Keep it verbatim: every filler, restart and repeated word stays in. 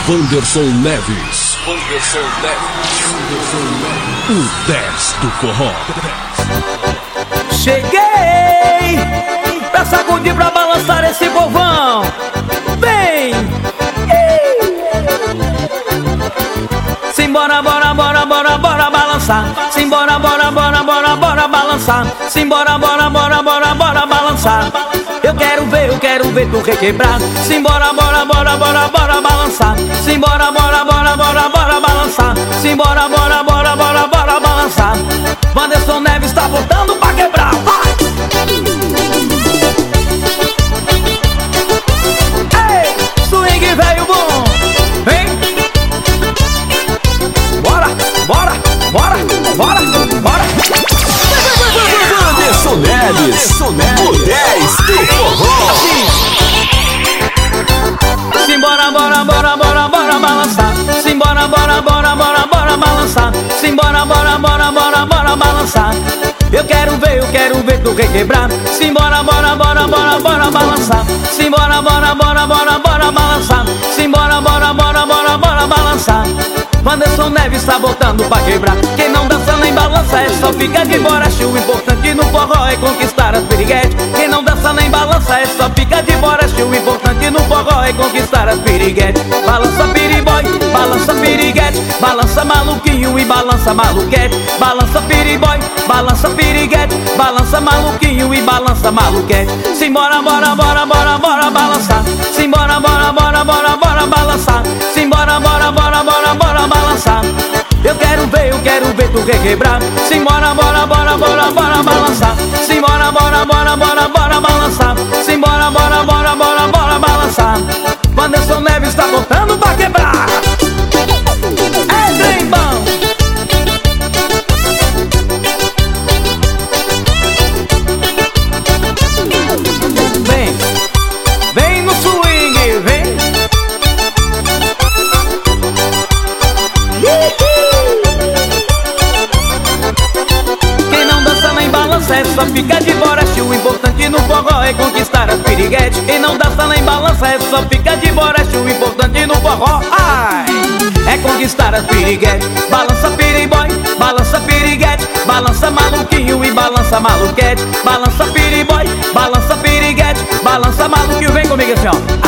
Wanderson Neves. Wanderson Neves. O dez do forró. Cheguei pra sacudir, pra balançar esse povão. Vem! Simbora, bora, bora, bora, bora balançar. Simbora, bora, bora, bora, bora balançar. Simbora, bora, bora, bora, bora balançar. Eu quero ver, eu quero ver tu requebrar. Simbora, bora, bora, bora, bora balançar. Simbora, bora, bora, bora, bora balançar. Simbora, bora, bora, bora, bora balançar. Wanderson Neves tá botando pra quebrar. Vai! Ei, swing velho bom. Vem! Bora, bora, bora, bora, bora. Wanderson Neves, o dez do forró. Simbora, bora, bora, bora, bora balançar. Simbora, bora, bora, bora, bora balançar. Simbora, bora, bora, bora, bora balançar. Eu quero ver, eu quero ver tu requebrar. Simbora, bora, bora, bora, bora balançar. Simbora, bora, bora, bora, bora balançar. Simbora, bora, bora, bora, bora balançar. Wanderson Neves tá botando pra quebrar. Quem não dança nem balança é só ficar de borracha. O importante no forró é conquistar as piriguetes. Quem não dança nem balança é só ficar de borracha. O importante no forró é conquistar as piriguetes. Balança piriboy, balança piriguete. Balança maluquinho e balança maluquete. Balança piriboy, balança piriguete. Balança maluquinho e balança maluquete. Simbora, bora, bora, bora, bora balançar. Simbora, bora, bora, bora, bora balançar. Simbora, bora, bora, bora, bora balançar. Eu quero ver, eu quero ver tu requebrar. Simbora, bora, bora, bora, bora balançar. Simbora, bora, bora, bora, bora balançar. Simbora, bora, bora, bora, bora balançar. Wanderson Neves tá botando pra quebrar. É trem bom. Vem, vem no swing, vem. Quem não dança nem balança é só ficar de borracha. O importante no forró é conquistar as piriguetes. Quem não dança nem balança é só ficar de borracha. O importante no forró, ai, é conquistar as piriguetes. Balança piriboy, balança piriguete. Balança maluquinho e balança maluquete. Balança piriboy, balança piriguete. Balança maluquinho, vem comigo assim ó.